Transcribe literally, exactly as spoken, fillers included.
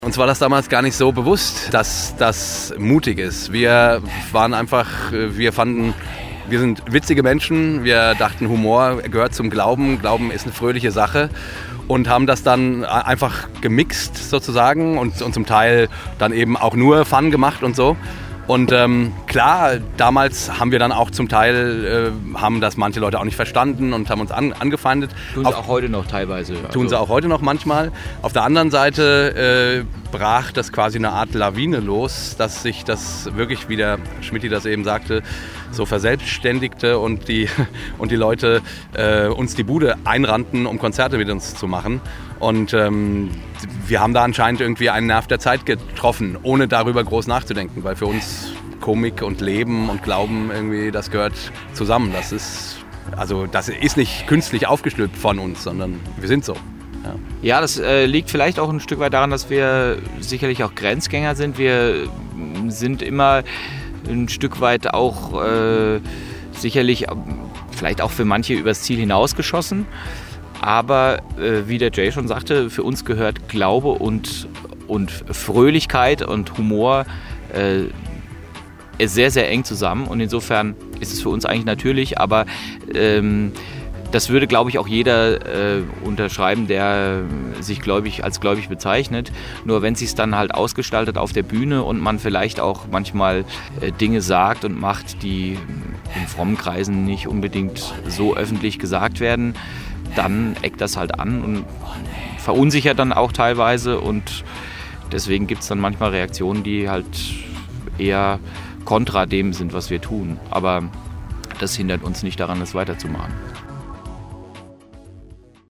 Uns war das damals gar nicht so bewusst, dass das mutig ist. Wir waren einfach, wir fanden, wir sind witzige Menschen. Wir dachten, Humor gehört zum Glauben. Glauben ist eine fröhliche Sache. Und haben das dann einfach gemixt sozusagen und, und zum Teil dann eben auch nur Fun gemacht und so. Und ähm, klar, damals haben wir dann auch zum Teil, äh, haben das manche Leute auch nicht verstanden und haben uns an, angefeindet. Tun sie auch heute noch teilweise. Tun sie auch heute noch manchmal. Auf der anderen Seite äh, brach das quasi eine Art Lawine los, dass sich das wirklich, wie der Schmidti das eben sagte, so verselbstständigte und die, und die Leute äh, uns die Bude einrannten, um Konzerte mit uns zu machen. Und ähm, wir haben da anscheinend irgendwie einen Nerv der Zeit getroffen, ohne darüber groß nachzudenken, weil für uns Komik und Leben und Glauben irgendwie, das gehört zusammen. Das ist, also das ist nicht künstlich aufgestülpt von uns, sondern wir sind so. Ja, ja das äh, liegt vielleicht auch ein Stück weit daran, dass wir sicherlich auch Grenzgänger sind. Wir sind immer ein Stück weit auch äh, sicherlich vielleicht auch für manche übers Ziel hinausgeschossen. Aber äh, wie der Jay schon sagte, für uns gehört Glaube und, und Fröhlichkeit und Humor äh, sehr, sehr eng zusammen. Und insofern ist es für uns eigentlich natürlich, aber ähm, das würde, glaube ich, auch jeder äh, unterschreiben, der sich gläubig, als gläubig bezeichnet. Nur wenn es sich dann halt ausgestaltet auf der Bühne und man vielleicht auch manchmal äh, Dinge sagt und macht, die in frommen Kreisen nicht unbedingt so öffentlich gesagt werden, dann eckt das halt an und verunsichert dann auch teilweise. Und deswegen gibt es dann manchmal Reaktionen, die halt eher kontra dem sind, was wir tun. Aber das hindert uns nicht daran, es weiterzumachen.